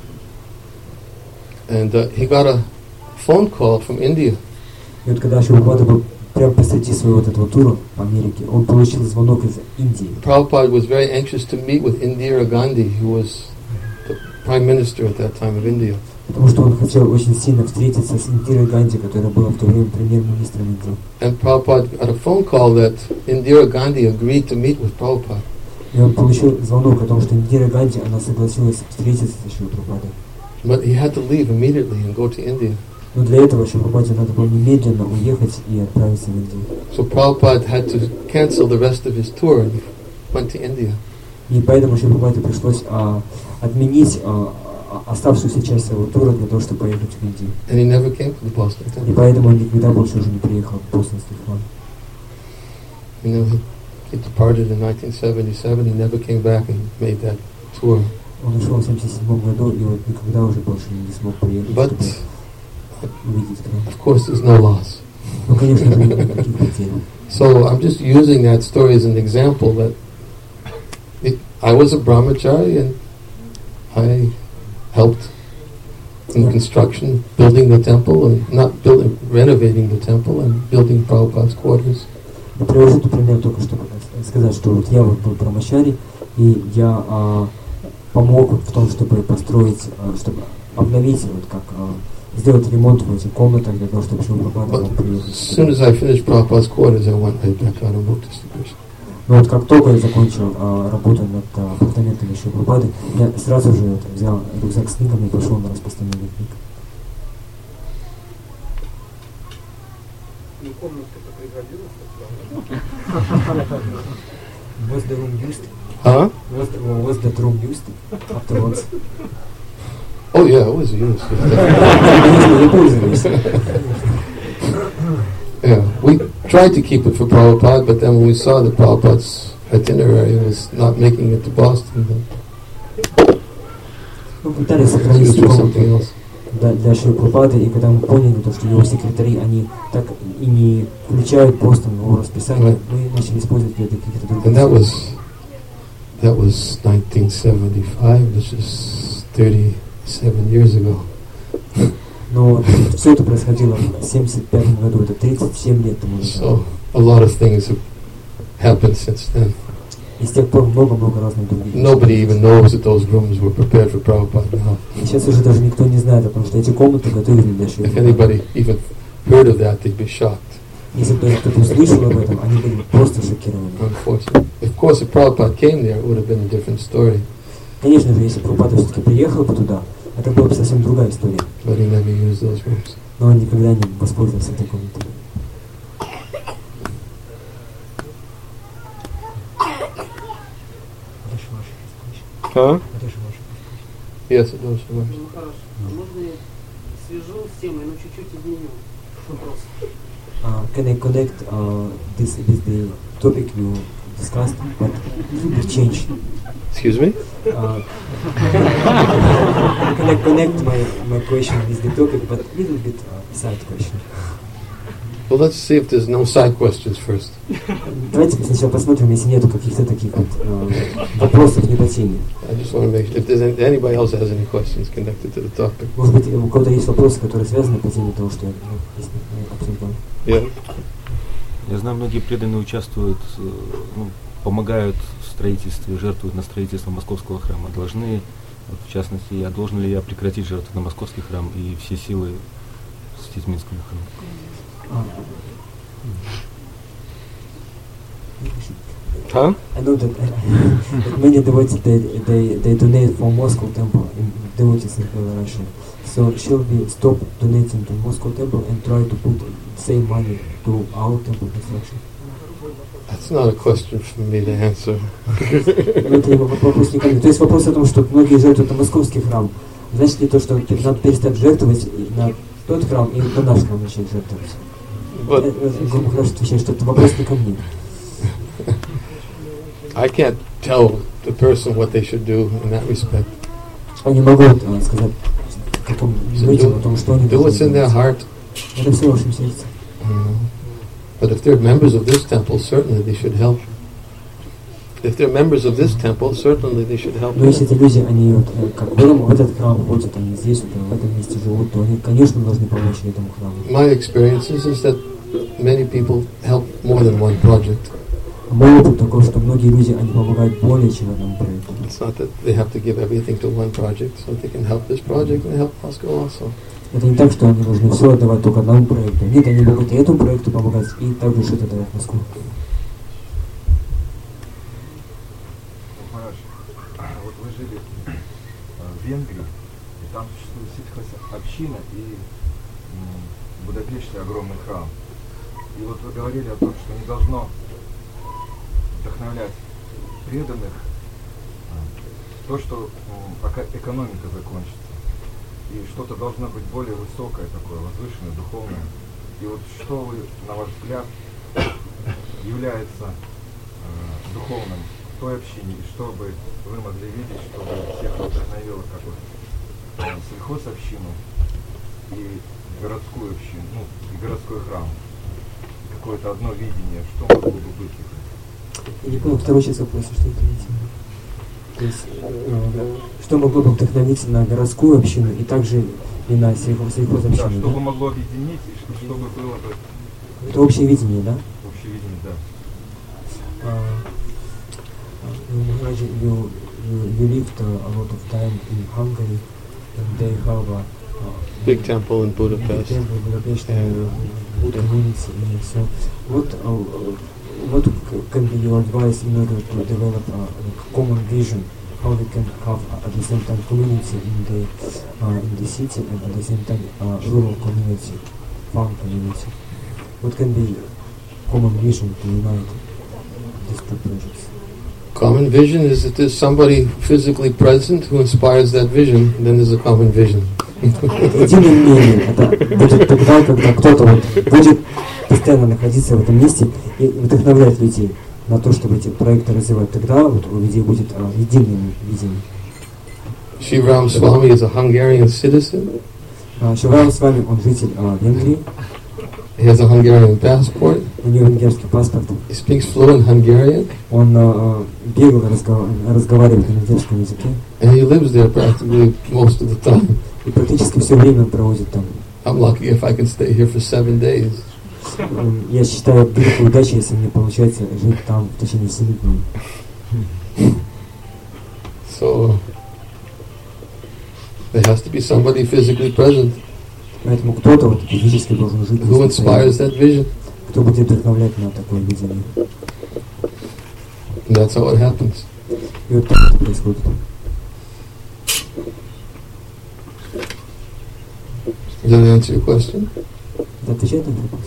and he got a phone call from India. И вот когда Шри Прабхупада был прямо посреди своего вот этого тура по Америке, он получил звонок из Индии. Prabhupada was very anxious to meet with Indira Gandhi, who was the Prime Minister at that time of India. Потому что он хотел очень сильно встретиться с Индирой Ганди, которая была в то время премьер-министром Индии. And Prabhupada got a phone call that Indira Gandhi agreed to meet with Prabhupada. И он получил звонок о том, что Индира Ганди, она согласилась встретиться с Шрила Прабхупадой. But he had to leave immediately and go to India. Но для этого Шрила Прабхупаде надо было немедленно уехать и отправиться в Индию. So Prabhupada had to cancel the rest of his tour and went to India. И поэтому Шрила Прабхупаде пришлось отменить оставшуюся часть своего тура для того, чтобы поехать в Индию. And he never came to the Boston И temple. поэтому он никогда больше уже не приехал в Бостонский храм. You know, he departed in 1977. He never came back and made that tour. Он ушел в 1977 году и вот никогда уже больше не смог приехать, But чтобы увидеть храм. of course, there's no loss. Ну, конечно же, никаких потерь. So I'm just using that story as an example that I was a brahmachari and I helped in construction, building the temple, and not building, renovating the temple, and building Prabhupada's quarters. Я привожу тут пример только чтобы сказать, что вот я вот был брамачари, и я помог в том, чтобы построить, чтобы обновить, вот как сделать ремонт в этих комнатах для того, чтобы Шрила Прабхупада мог приехать. As soon as I finished Prabhupada's quarters, I went right back out and moved to Krishna. Но вот как только я закончил работу над апартаментами Шрилы Прабхупады, я сразу же вот взял рюкзак с книгами и пошел на распространение книг. Ну, комнатка-то пригодилась. Was the room used? Huh? Was that room used afterwards? Oh yeah, it was used. Конечно, я пользуюсь. Yeah, we tried to keep it for Prabhupada, but then when we saw that Prabhupada's itinerary was not making it to Boston, then Мы пытались it сохранить was for something комнату else. для Шрилы Прабхупады, и когда мы поняли, то, что его секретари, они так и не включают Бостон в его расписание, мы начали использовать для каких-то других. And that was 1975, which is 37 years ago. Но все это происходило в 1975 году, это 37 лет тому назад. So a lot of things have happened since then. И с тех пор много-много разных других. Nobody even knows that those rooms were prepared for Prabhupada now. И сейчас уже даже никто не знает о том, что эти комнаты готовили для Шрилы If Прабхупады. anybody even heard of that, they'd be shocked. Если бы кто-то услышал об этом, они были просто шокированы. Unfortunately, of course, if Prabhupada came there, it would have been a different story. Конечно же, если Прабхупада все-таки приехал бы туда, это была бы совсем другая история. But he never used those rooms. Но он никогда не воспользовался этой комнатой. Huh? Yes, it does. Ну хорошо. Можно я свяжу с темой, но чуть-чуть изменю вопрос? Can I connect this with the topic you discussed, but a little bit change? Excuse me? Can I connect my question with the topic, but a little bit side question? Well, let's see if there's no side questions first. Давайте сначала посмотрим, если нету каких-то таких вот вопросов не по теме. I just want to make sure if there's anybody else has any questions connected to the topic. Может быть, у кого-то есть вопросы, которые связаны по теме того, что я обсуждал. Yeah. Я знаю, многие преданные участвуют, помогают в строительстве, жертвуют на строительство московского храма. Должны, вот, в частности, должен ли я прекратить жертву на московский храм и все силы с Тизминскому храму? Huh? I know that many devotees they donate for Moscow temple in devotees in Russia. So shall we stop donating to Moscow temple and try to put same money to our temple construction? That's not a question for me to answer. Это вопрос не ко мне. То есть вопрос о том, что многие жертвуют на московский храм. Значит ли то, что надо перестать жертвовать на тот храм и на наш храм начать жертвовать? Грубо говоря, отвечаю, что это вопрос не ко мне. I can't tell the person what they should do in that respect. Я не могу сказать какому людям о том, что они Do what's in должны their делать. heart. Это все в вашем сердце. But if they're members of this temple, certainly they should help. If they're members of this temple, certainly they should help. Но если эти люди, они вот, как в этот храм ходят, они здесь, вот, в этом месте живут, то они, конечно, должны помочь этому храму. My experience is that many people help more than one project. Мой опыт такой, что многие люди, они помогают более чем одному проекту. It's not that they have to give everything to one project, so they can help this project and help Moscow also. Это не так, что они должны все отдавать только одному проекту. Нет, они могут и этому проекту помогать, и также что-то давать в Москву. Вот вы жили в Венгрии, и там существует сельхозобщина, и в Будапеште огромный храм. И вот вы говорили о том, что не должно вдохновлять преданных то, что пока экономика закончится. И что-то должно быть более высокое, такое возвышенное, духовное. И вот что вы, на ваш взгляд, является духовным в той общине, и что бы вы могли видеть, чтобы всех вдохновило какую-то сельхозобщину и городскую общину, ну, и городской храм. Какое-то одно видение, что могло бы быть их? Я не понял, второй часть вопроса, что это видите? То есть, что могло бы вдохновить на городскую общину и также и на сельхозобщину? Да, что бы могло объединить, и чтобы было бы... Это общее видение, да? Общее видение, да. You lived a lot of time in Hungary, and they have a Big temple in Budapest. Temple in Budapest and good community. So, what can be your advice in order to develop a common vision? How we can have at the same time community in the city and at the same time rural community, farm community? What can be common vision to unite these two projects? Common vision is that there's somebody physically present who inspires that vision, then there's a common vision. Единое мнение, это будет тогда, когда кто-то вот будет постоянно находиться в этом месте и вдохновлять людей на то, чтобы эти проекты развивать. Тогда вот у людей будет единое видение. Shivaram Swami is a Hungarian citizen. Шиварам Свами, он житель Венгрии. He has a Hungarian passport. У него венгерский паспорт. He speaks fluent Hungarian. Он бегло разговаривает на венгерском языке. And he lives there practically most of the time. И практически все время проводит там. I'm lucky if I can stay here for 7 days. Я считаю великой удачей, если мне получается жить там в течение 7 дней. So there has to be somebody physically present. Поэтому кто-то вот физически должен жить. Who inspires that vision? Кто будет вдохновлять на такое видение. And that's how it happens. И вот так это происходит. Does that answer your question? Это отвечает на вопрос?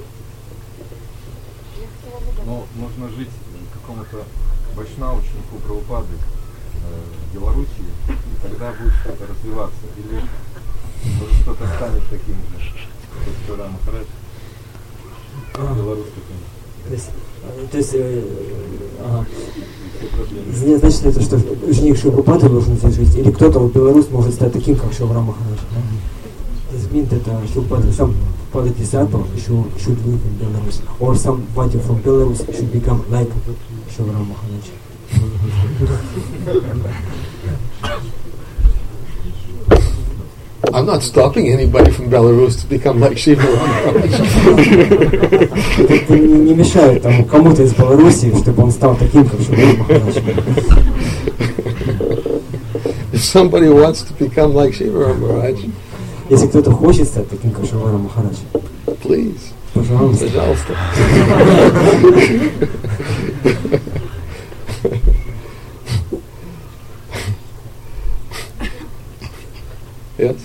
Но нужно жить какому-то вайшнаву, ученику Прабхупады в Белоруссии, и тогда будет что-то развиваться. Или может кто-то станет таким же, как Шиварам Махарадж, белорусский. То есть, значит, это что ученик Шилпрапады должен здесь жить, или кто-то в Беларусь может стать таким, как Шиварам Махарадж. This means that some Pada disciple should live in Belarus, or somebody from Belarus should become like Shivram Maharaj. I'm not stopping anybody from Belarus to become like Shivram Maharaj. Это не мешает тому кому-то из Беларуси, чтобы он стал таким, как Шивram Maharaj. If somebody wants to become like Shivram Maharaj, если кто-то хочет стать таким, как Шиварам Махарадж, please, пожалуйста. Пожалуйста. Yes?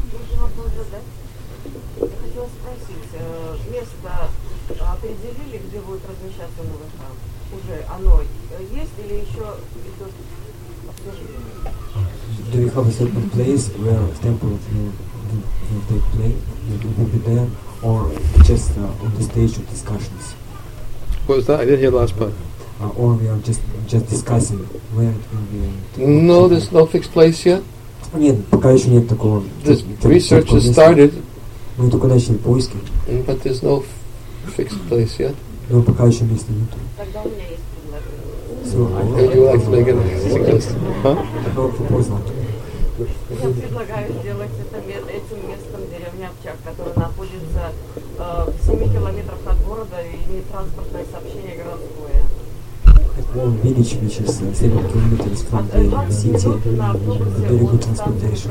Я хотела спросить, место определили, где будет размещаться новый храм? Уже оно есть или еще идет обсуждение? Do you have a certain place where temple will take place, will be there, or just on the stage of discussions? What was that? I didn't hear the last part. Or we are just discussing where it will be. No, there's no fixed place yet. Нет, пока еще нет такого. The research has started, Мы только начали поиски, but there's no fixed place yet. но пока еще места нет. Тогда у меня есть предложение. So I Would you like to make a suggestion? Huh? have a proposal. Я предлагаю сделать этим местом деревня Общак, которая находится в 7 километрах от города и имеет транспортное сообщение городское. One village which is 7 kilometers from the city, very good transportation.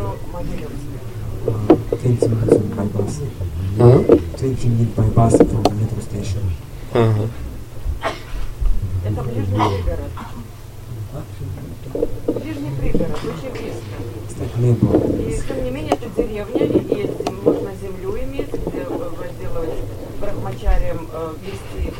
20 minutes by bus. 20 minutes by bus from the metro station. Это ближний пригород. Ближний пригород, очень близко. И тем не менее это деревня, и есть, можно землю иметь, где возделывать брахмачариям вести.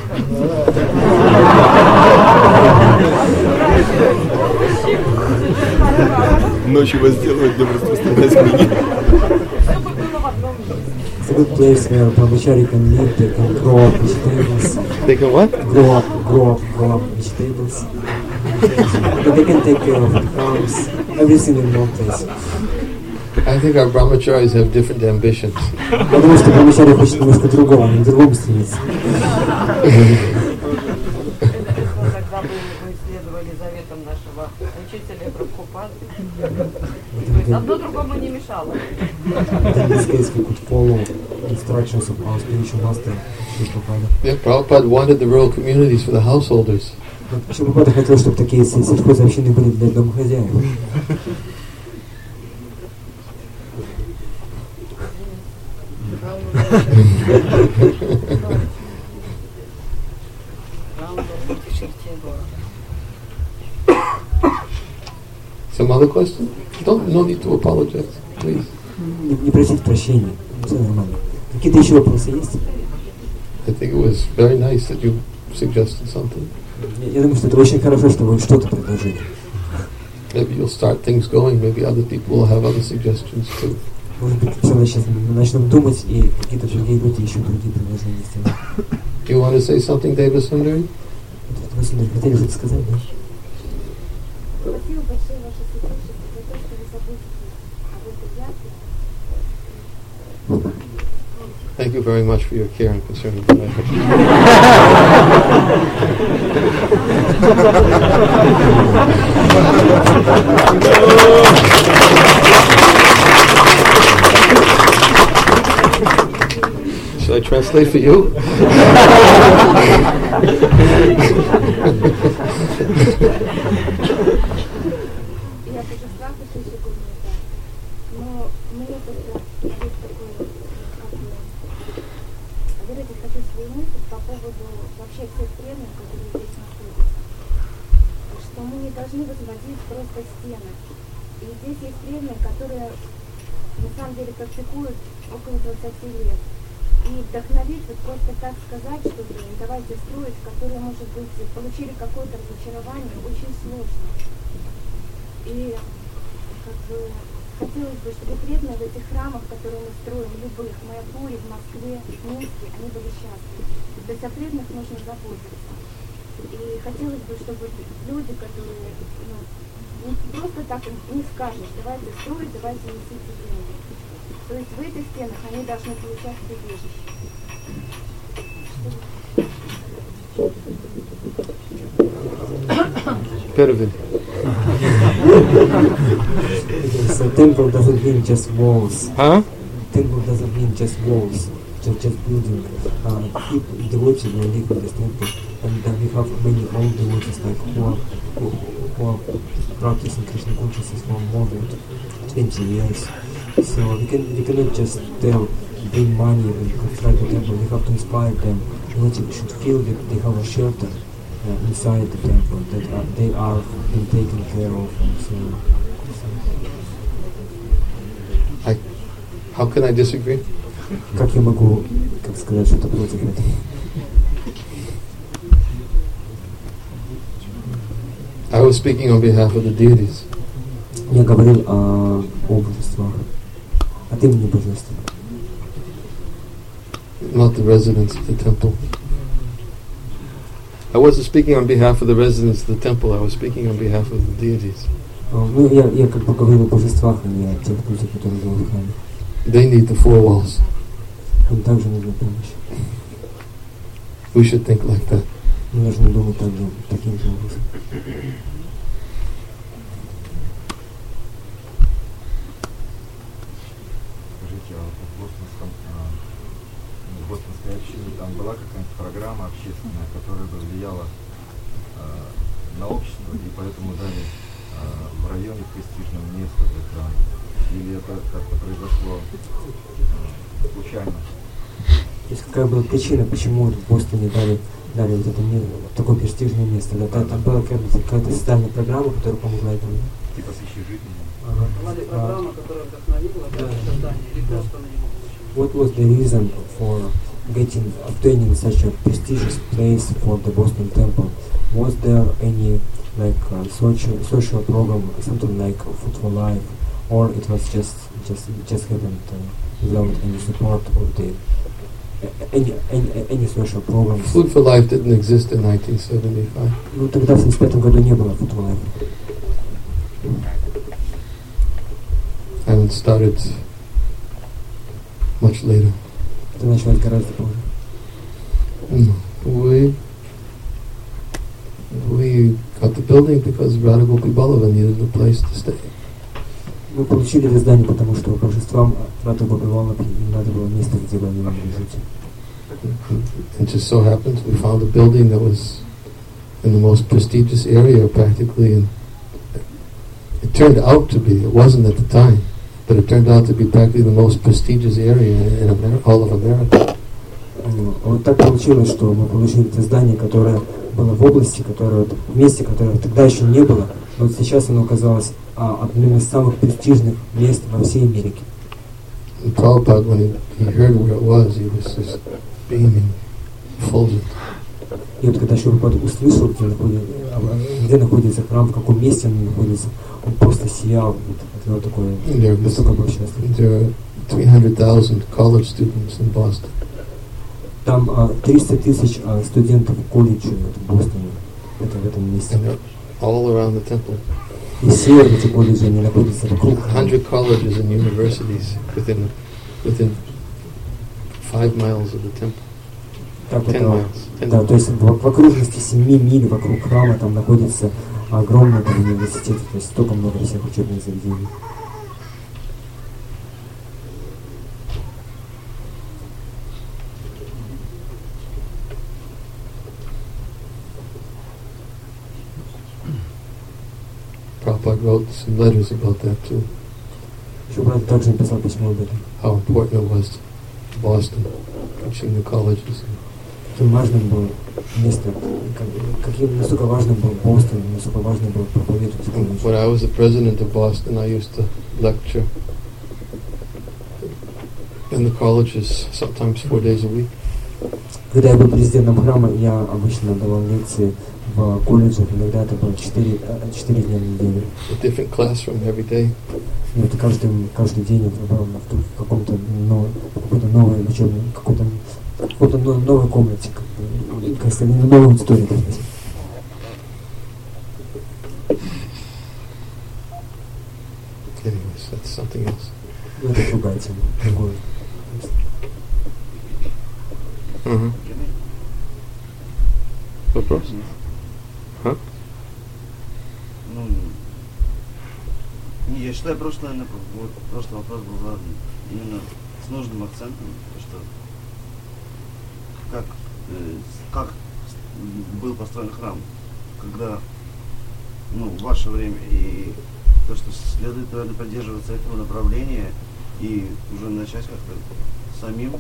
Ночью возделывать, днем распространять книги. Чтобы было в одном месте. It's a good place where brahmachari can live, they can grow up vegetables. They can what? Grow up vegetables. But they can take care of the farms, everything in one place. I think our brahmacharis have different ambitions. Потому что brahmachari хочет немножко другого, они к другому стремятся. Тогда бы мы следовали заветам нашего учителя Прабхупады. То есть одно другому не мешало. In this case, we could follow instructions of our spiritual master, Prabhupada. Yeah, Prabhupada wanted the rural communities for the householders. Prabhupada хотел, чтобы такие сельхозобщины были для домохозяев. Some other question? No need to apologize, please. Не просить прощения, все нормально. Какие-то еще вопросы есть? I think it was very nice that you suggested something. Я думаю, что это очень хорошо, что вы что-то предложили. Maybe you'll start things going. Maybe other people will have other suggestions too. Может быть, все сейчас начнем думать, и какие-то другие люди еще другие предложения сделают. Do you want to say something, Deva Sundari? Вы, Сундари, хотели что-то сказать, да? Спасибо большое, ваше святейшество, за то, что вы заботитесь об этой яске. Thank you very much for your care and concern about my Should I translate for you? Я божества пришедшие гуманитар, но мне только есть такое, выразить хочу свою мысль по поводу вообще всех преданных, которые здесь находятся. Что мы не должны возводить просто стены. И здесь есть преданные, которые на самом деле практикуют около 20 лет. И вдохновить, вот просто так сказать, что давайте строить, которые, может быть, получили какое-то разочарование, очень сложно. И как бы хотелось бы, чтобы преданные в этих храмах, которые мы строим, любых, в Майяпуре, в Москве, в Минске, они были счастливы. То есть о преданных нужно заботиться. И хотелось бы, чтобы люди, которые не просто так не скажут, давайте строить, давайте несите деньги. То есть в этих стенах они должны получать прибежище. Pervin. So temple doesn't mean just walls. Huh? Temple doesn't mean just walls, just building. People, devotees will live in this temple, and then we have many old devotees like who are practicing Krishna consciousness for more than 20 years. So we cannot just bring money and construct the temple. We have to inspire them. Devotees should feel that they have a shelter inside the temple, that they are being taken care of. How can I disagree? Как я могу, сказать, что-то против этого? I was speaking on behalf of the deities. Я говорил о божествах, от имени божеств. Not the residents of the temple. I wasn't speaking on behalf of the residents of the temple. I was speaking on behalf of the deities. Ну, я как бы говорил о божествах, а не о тех людях, которые живут в храме. They need the four walls. Им также нужна помощь. We should think like that. Мы должны думать таким же образом. в бостонской общине там была какая-нибудь программа общественная, которая бы влияла на общество, и поэтому дали в районе престижного места для храма? Или это как-то произошло случайно? То есть какая была причина, почему в Бостоне дали вот это такое престижное место? Да, там была какая-то социальная программа, которая помогла этому. Типа с общежитием? Была ли программа, которая вдохновила создание, или просто на него получилось? What was the reason for obtaining such a prestigious place for the Boston Temple? Was there any social program, something like Food for Life, or it was just happened without any support of the any social programs? Food for Life didn't exist in 1975. Ну тогда в 1975 году не было Food for Life. And it started much later. Это началось гораздо позже. We got the building because Radha Gopibalava needed a place to stay. Мы получили это здание, потому что божествам Радха Гопиваллабхи им надо было место, где бы они могли жить. It just so happens we found a building that was in the most prestigious area practically, and it turned out to be, it wasn't at the time, but it turned out to be practically the most prestigious area in all of America. Вот так получилось, что мы получили это здание, которое было в области, в месте, которого тогда еще не было, но вот сейчас оно оказалось одним из самых престижных мест во всей Америке. And Prabhupada, when he heard where it was, he was just beaming, fulgent. И вот когда Шрипад услышал, где находится храм, в каком месте он находится, он просто сиял от него такое, настолько был счастлив. There are 300,000 college students in Boston. Там 300 тысяч студентов колледжа в Бостоне, это в этом месте. And they're all around the temple. И все эти колледжи, они находятся вокруг. 100 colleges and universities within 5 miles of the temple. Так 10 вот, miles. да, то есть в окружности 7 миль вокруг храма там находится огромный университет, то есть столько много всех учебных заведений. Prabhupada wrote some letters about that too. Шрипад также написал письмо об этом. How important it was to Boston, teaching the colleges. Каким важным было место, насколько важным был Бостон, насколько важным был проповедовать в колледже. When I was the president of Boston, I used to lecture in the colleges sometimes 4 days a week. Когда я был президентом храма, я обычно давал лекции в колледжах, иногда это было 4 дня в неделю. A different classroom every day. И вот каждый день я был в какой-то новой учебной, какой-то новой комнате, новой аудитории. Anyways, that's something else. Это другая тема, другое. Вопрос? Я считаю, прошлый вопрос был задан именно с нужным акцентом, что как был построен храм, когда, в ваше время, и то, что следует, наверное, поддерживаться этого направления и уже начать как-то самим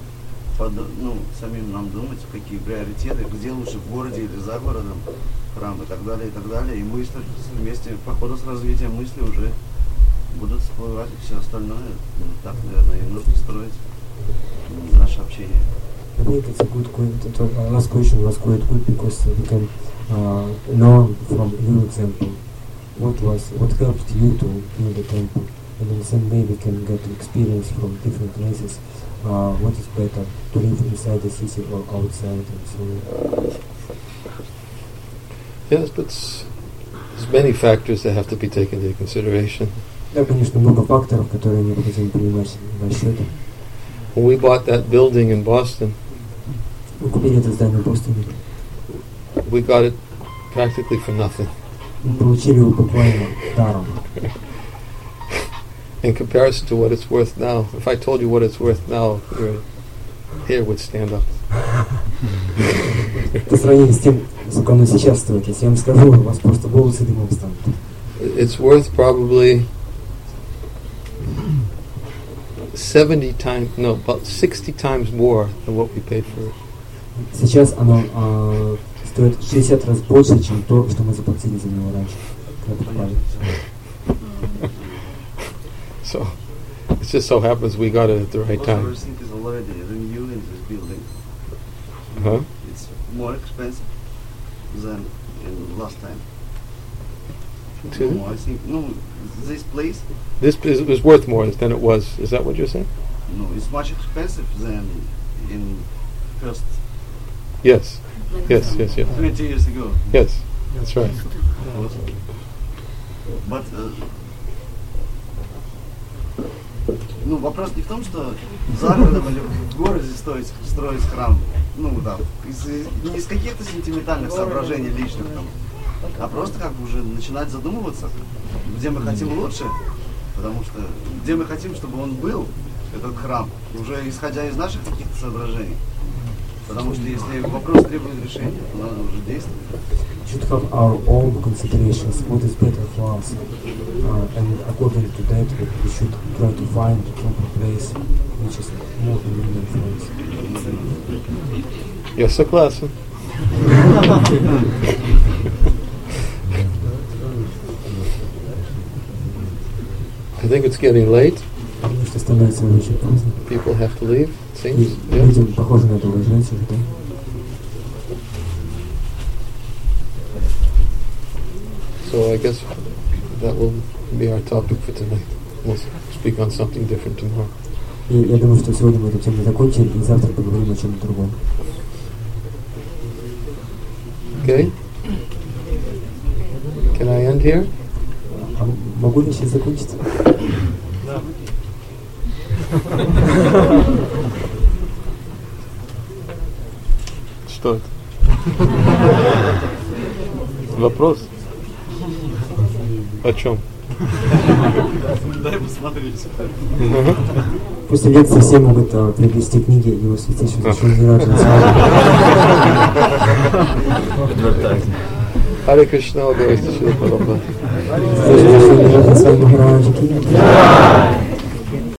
нам думать, какие приоритеты, где лучше, в городе или за городом храм и так далее, и мысли вместе, по ходу с развитием мысли уже будут всплывать и все остальное. Так, наверное, и нужно строить наше общение. I think it's a good question. Last question was quite good because we can learn from your example. What helped you to build the temple? And in the same way we can get experience from different places. What is better, to live inside the city or outside, and so on. Yes, but there's many factors that have to be taken into consideration. Да, конечно, много факторов, которые необходимо принимать в расчет. When we bought that building in Boston, Мы купили это здание в Бостоне. we got it practically for nothing. Мы получили его буквально даром. in comparison to what it's worth now. If I told you what it's worth now, your hair would stand up. По сравнению с тем, сколько оно сейчас стоит, если я вам скажу, у вас просто волосы дымом станут. It's worth probably 70 times, no, about 60 times more than what we paid for it. Сейчас оно стоит 60 раз больше, чем то, что мы заплатили за него раньше, когда покупали. So, it just so happens we got it at the right time. Everything is already renewed in this building. Uh-huh. It's more expensive than in last time. Excuse me? No, I think this place. This is worth more than it was. Is that what you're saying? No, it's much expensive than in first Yes. Yes, yes, yes. 20 years ago. Yes, that's right. But вопрос не в том, что за городом или в городе строить храм, не из каких-то сентиментальных соображений личных там, а просто как бы уже начинать задумываться, где мы хотим лучше, потому что где мы хотим, чтобы он был, этот храм, уже исходя из наших каких-то соображений. Потому что если вопрос требует решения, то надо уже действовать. Should have our own considerations, what is better for us, and according to that we should try to find a proper place which is more convenient for us. Я согласен. I think it's getting late. Потому что становится очень поздно. People have to leave, it seems. Людям, похоже на это, уезжать уже, да? So I guess that will be our topic for tonight. We'll speak on something different tomorrow. И я думаю, что сегодня мы эту тему закончили, и завтра поговорим о чем-то другом. Okay? Can I end here? А могу ли сейчас закончить? Что это? Вопрос? О чем? Дай посмотреть. После лекции все могут приобрести книги его святейшего Шримати. Харе Кришна, Гауристи Шила Прабхупада. Святейшего Шримати Махараджа Ки.